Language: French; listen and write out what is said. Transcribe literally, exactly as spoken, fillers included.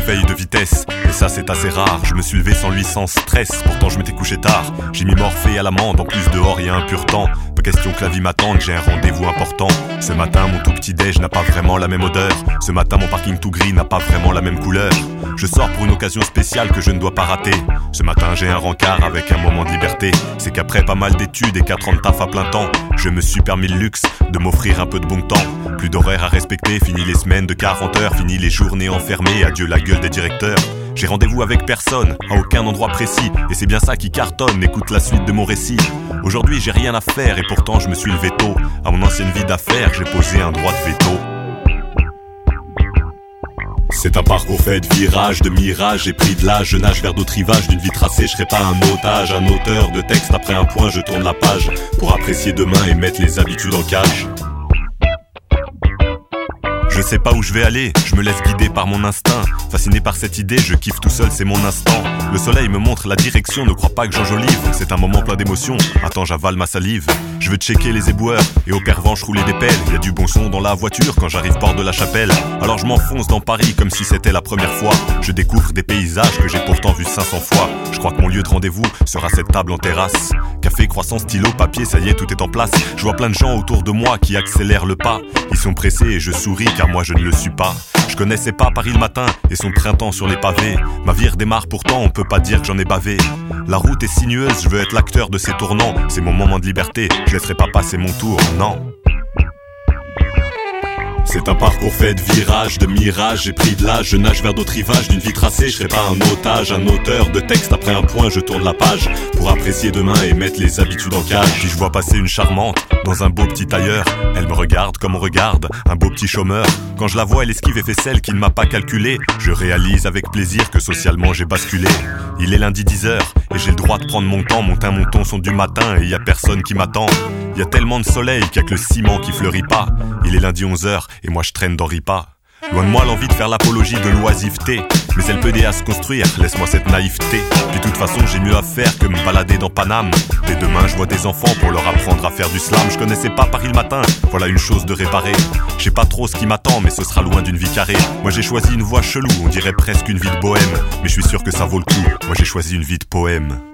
réveil de vitesse, et ça c'est assez rare. Je me suis levé sans lui, sans stress, pourtant je m'étais couché tard. J'ai mis Morphée à l'amende, en plus dehors y a un pur temps. Pas question que la vie m'attende, j'ai un rendez-vous important. Ce matin mon tout petit déj n'a pas vraiment la même odeur. Ce matin mon parking tout gris n'a pas vraiment la même couleur. Je sors pour une occasion spéciale que je ne dois pas rater. Ce matin j'ai un rencard avec un moment de liberté. C'est qu'après pas mal d'études et quatre ans de taf à plein temps, je me suis permis le luxe de m'offrir un peu de bon temps. Plus d'horaires à respecter, fini les semaines de quarante heures, fini les journées enfermées, adieu la gueule des directeurs. J'ai rendez-vous avec personne, à aucun endroit précis, et c'est bien ça qui cartonne, écoute la suite de mon récit. Aujourd'hui j'ai rien à faire et pourtant je me suis levé tôt. À mon ancienne vie d'affaires, j'ai posé un droit de veto. C'est un parcours fait de virages, de mirages, j'ai pris de l'âge, je nage vers d'autres rivages, d'une vie tracée, je serai pas un otage, un auteur de texte, après un point je tourne la page, pour apprécier demain et mettre les habitudes en cage. Je sais pas où je vais aller, je me laisse guider par mon instinct. Fasciné par cette idée, je kiffe tout seul, c'est mon instant. Le soleil me montre la direction, ne crois pas que j'enjolive. C'est un moment plein d'émotions, attends j'avale ma salive. Je veux checker les éboueurs, et au pervenche rouler des pelles. Y a du bon son dans la voiture quand j'arrive port de la Chapelle. Alors je m'enfonce dans Paris comme si c'était la première fois. Je découvre des paysages que j'ai pourtant vus cinq cents fois. Je crois que mon lieu de rendez-vous sera cette table en terrasse. Café, croissant, stylo, papier, ça y est, tout est en place. Je vois plein de gens autour de moi qui accélèrent le pas. Ils sont pressés et je souris car moi je ne le suis pas. Je connaissais pas Paris le matin et son printemps sur les pavés. Ma vie redémarre pourtant, on peut pas dire que j'en ai bavé. La route est sinueuse, je veux être l'acteur de ces tournants. C'est mon moment de liberté, je laisserai pas passer mon tour, non. C'est un parcours fait de virages, de mirages, j'ai pris de l'âge, je nage vers d'autres rivages, d'une vie tracée, je serai pas un otage, un auteur de texte, après un point je tourne la page, pour apprécier demain et mettre les habitudes en cage. Puis je vois passer une charmante, dans un beau petit tailleur, elle me regarde comme on regarde, un beau petit chômeur. Quand je la vois elle esquive et fait celle qui ne m'a pas calculé, je réalise avec plaisir que socialement j'ai basculé. Il est lundi dix heures, et j'ai le droit de prendre mon temps, mon teint, mon ton sont du matin, et y a personne qui m'attend. Y a tellement de soleil qu'il y a que le ciment qui fleurit pas. Il est lundi onze heures, et moi je traîne dans Ripa. Loin de moi l'envie de faire l'apologie de l'oisiveté, mais elle peut aider à se construire, laisse-moi cette naïveté. Puis de toute façon j'ai mieux à faire que me balader dans Paname. Dès demain je vois des enfants pour leur apprendre à faire du slam. Je connaissais pas Paris le matin, voilà une chose de réparer. Je sais pas trop ce qui m'attend mais ce sera loin d'une vie carrée. Moi j'ai choisi une voie chelou, on dirait presque une vie de bohème, mais je suis sûr que ça vaut le coup, moi j'ai choisi une vie de poème.